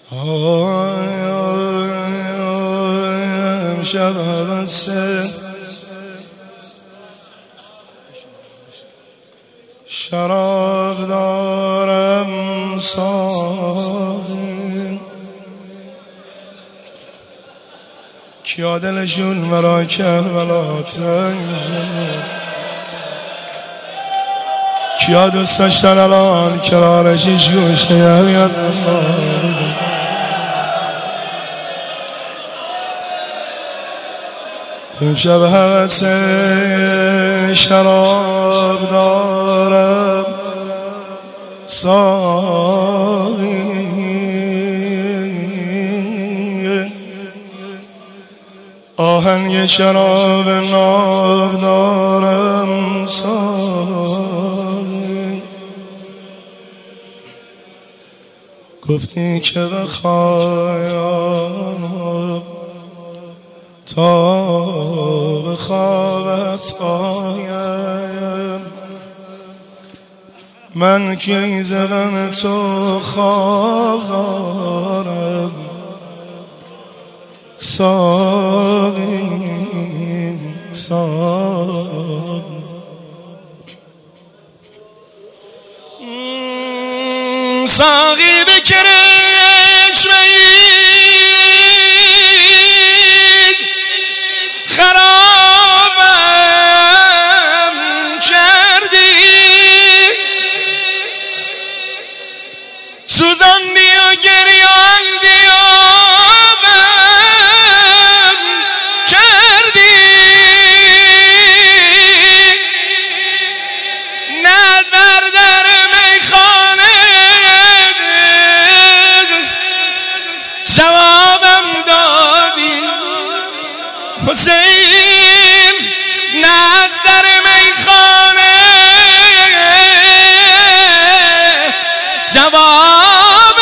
امشب بسته شراب دارم ساقی، کیا دلشون مرا کربلا تنگ شد، کیا دوست داشتن الان کنارش هیچ گوشه نمیاد. امشب هوس شراب دارم ساقی، آهنگ شراب ناب دارم ساقی. گفتی که بخواب تا به خوابت آیم، من که ز غم تو خواب دارم ساقی ساقی. ساقی به کرشمه سوزندی و گریاندی و من کردی، ند بر در میخانه جوابم دادی حسین، ند در میخانه جواب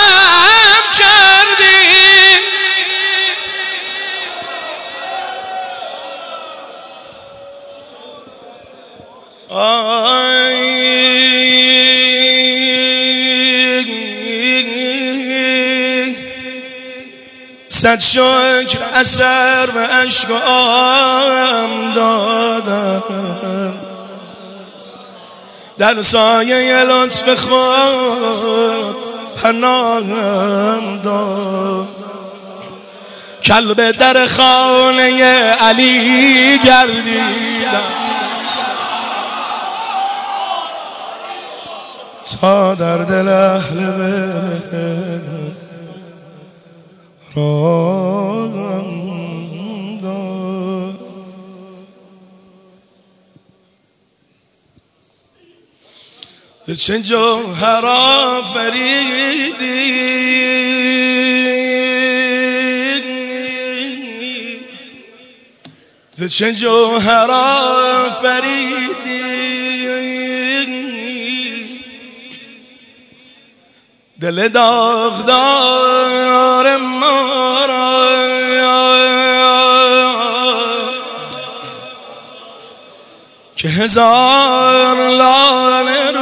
صد شکر اثر به عشقام دادم، در سایه لطف خود پناهم داد. کلب در خانه علی گردیدم تا در دل اهل بیت راهم داد. ز چه جوهر آفریدی ز چه جوهر آفریدی، دل داغدار ما را که هزار لاله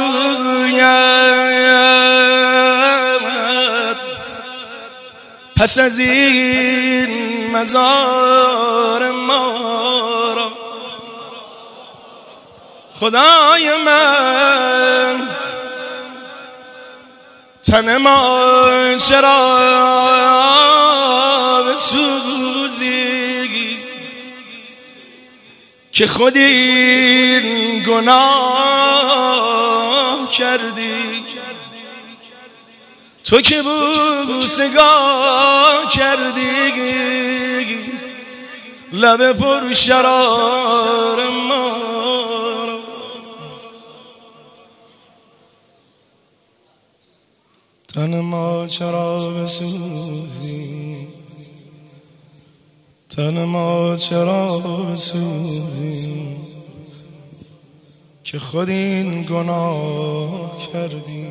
رویت پس از این مزار ما را. خدای من تن ما چرا بسوزی که خود این گناه کردی، تو که بوسگاه کردی لب پر شرار ما. تن ما چرا بسوزی، تن ما چرا بسوزی که خود این گناه کردی،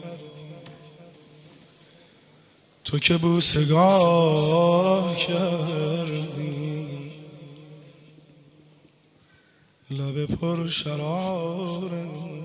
تو که بوسگاه کردی لب پر شرار